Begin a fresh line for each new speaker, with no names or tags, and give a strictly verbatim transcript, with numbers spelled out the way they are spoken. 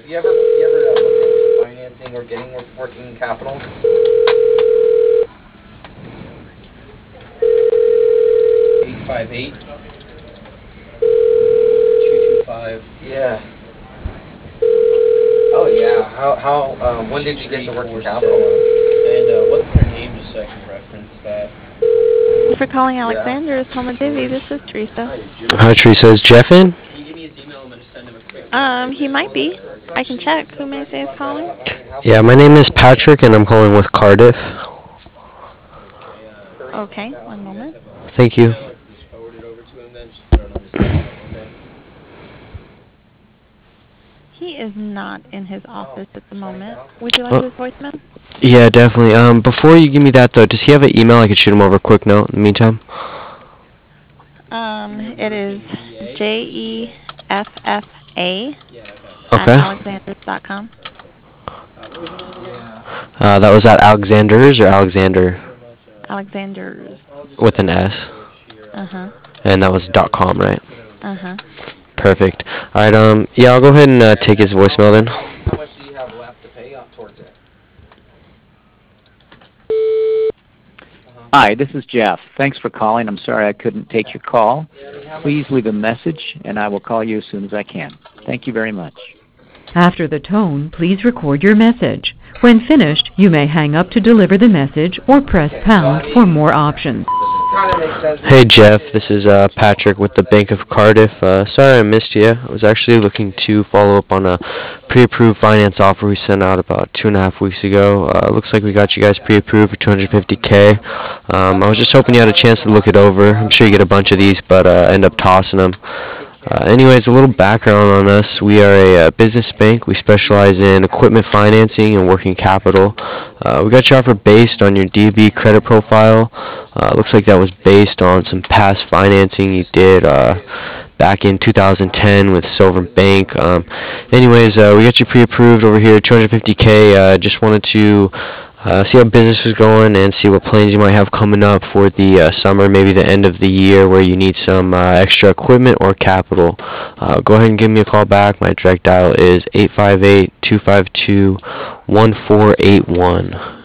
You ever, you ever uh, looked into financing or getting work, working capital? eight five eight, two two five. Yeah. Oh yeah. How, how, uh, when did you get the working capital? And uh, what's their name, just so I can reference that?
Thanks for calling Alexander's Home and Baby. This is Teresa.
Hi, Teresa. Is Jeff in?
Can you give me his email? I'm going to send him a quick.
Um, he might be. I can check. Who may say is calling?
Yeah, my name is Patrick, and I'm calling with Cardiff.
Okay, one moment.
Thank you.
Just forward it over to him then. Just put it on his desk, okay?
He is not in his office at the moment. Would you like
Oh.
his voicemail?
Yeah, definitely. Um, before you give me that, though, does he have an email? I could shoot him over a quick note in the meantime.
Um, it is J E F F A at
Okay.
alexanders dot com.
Uh, that was at Alexander's or Alexander
Alexander's.
with an S.
Uh-huh.
And that was dot .com, right?
Uh-huh.
Perfect. All right. Um. Yeah, I'll go ahead and uh, take his voicemail then.
How much do you have left to pay up towards it?
Hi, this is Jeff. Thanks for calling. I'm sorry I couldn't take your call. Please leave a message, and I will call you as soon as I can. Thank you very much.
After the tone, please record your message. When finished, you may hang up to deliver the message or press pound for more options.
Kind of makes sense.
Hey Jeff, this is uh, Patrick with the Bank of Cardiff. Uh, sorry I missed you. I was actually looking to follow up on a pre-approved finance offer we sent out about two and a half weeks ago. Uh, looks like we got you guys pre-approved for two hundred fifty K. Um, I was just hoping you had a chance to look it over. I'm sure you get a bunch of these, but uh, end up tossing them. Uh, anyways, a little background on us. We are a, uh business bank. We specialize in equipment financing and working capital. Uh, we got your offer based on your D B credit profile. Uh, looks like that was based on some past financing you did uh, back in two thousand ten with Silver Bank. Um, anyways, uh, we got you pre-approved over here, two hundred fifty K. Uh, just wanted to Uh, see how business was going and see what plans you might have coming up for the uh, summer, maybe the end of the year where you need some uh, extra equipment or capital. Uh, go ahead and give me a call back. My direct dial is eight five eight, two five two, one four eight one.